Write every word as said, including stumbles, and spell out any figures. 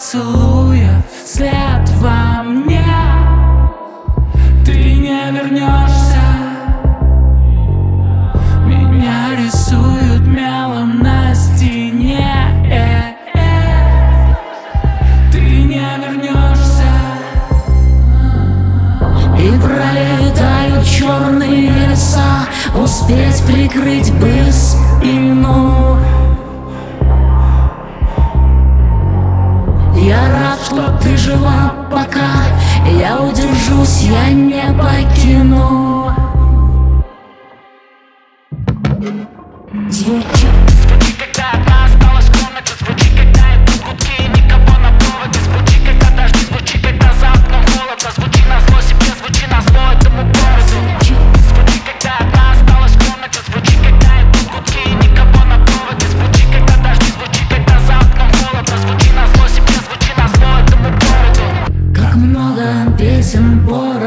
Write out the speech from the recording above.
поцелуя след во мне. Ты не вернешься, меня рисуют мелом на стене. Ты не вернешься. И пролетают черные леса, успеть прикрыть бы спину. Я рад, что ты жива, пока я удержусь, я не покину. Звучит. Звучи, когда одна осталась в комнате. Звучи, когда идут гудки и никого на проводе. Звучи, когда дожди. Звучи, когда за окном холодно. Звучи назло себе, звучи назло этому городу. Звучи, когда одна осталась в комнате. Звучи, когда идут гудки и никого на проводе. Звучи, когда дожди. Звучи, когда за окном холодно. Звучи назло себе, звучи назло этому городу. Как много песен пор